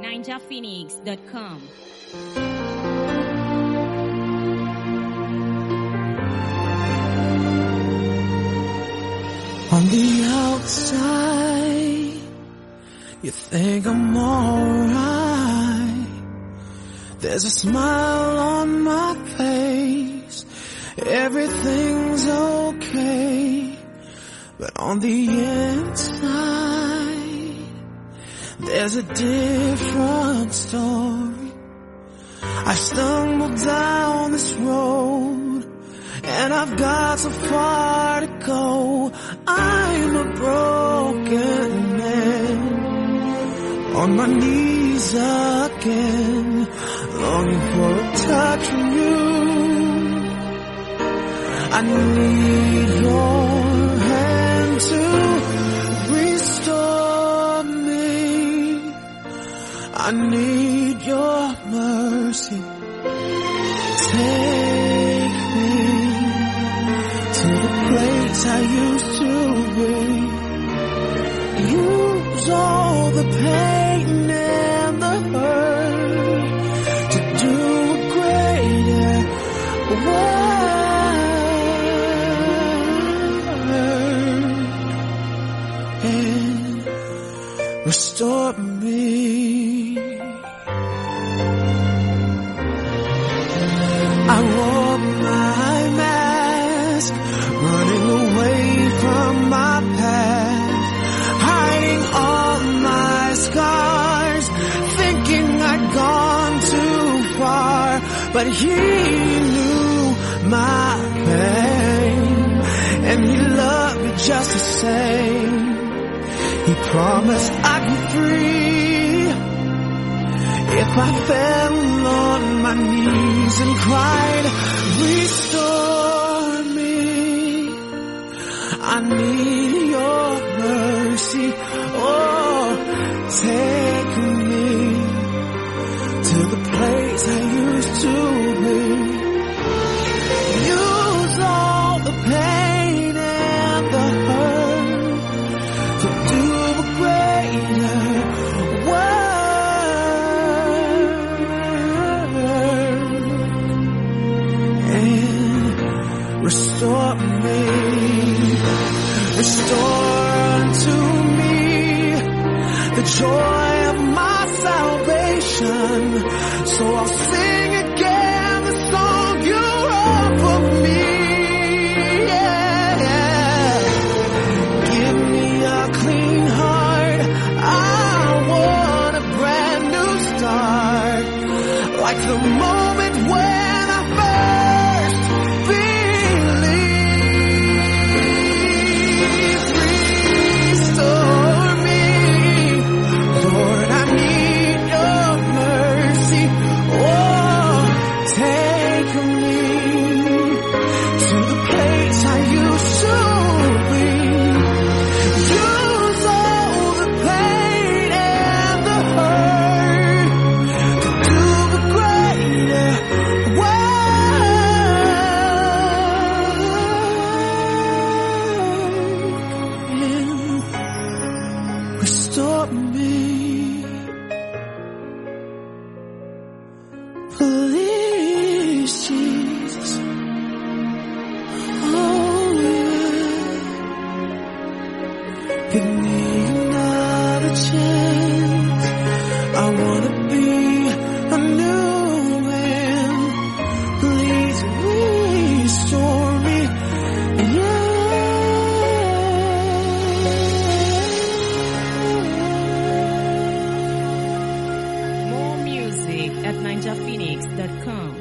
ninjaphoenix.com. On the outside, you think I'm alright. There's a smile on my face, everything's okay. But on the inside, there's a different story. I stumbled down this road, and I've got so far to go. I'm a broken man, on my knees again, longing for a touch from you. I need your hand to restore me. I need your mercy. Take me to the place I used to be. Use all the pain and the hurt to do a greater work and restore me. I wore my mask, running away from my past, hiding all my scars, thinking I'd gone too far. But he knew my pain, and he loved me just the same. He promised I'd be free if I fell on my knees and cried, restore me. I need your mercy. Oh, take me to the place I used to be. Use all the pain and the hurt to do a greater work and restore me. Restore unto me the joy of my salvation. So I'll sing again the song you wrote for me. Yeah. Give me a clean heart. I want a brand new start, like the moment when I first believed. Restore me, Lord, I need your mercy. Oh, take me to the place I used to be. Use all the pain and the hurt to do the greater work and restore me. Please, Jesus. Oh, yeah. Give me another chance. I wanna be a new man. Please restore me. Yeah. More music at ninjaphoenix.com.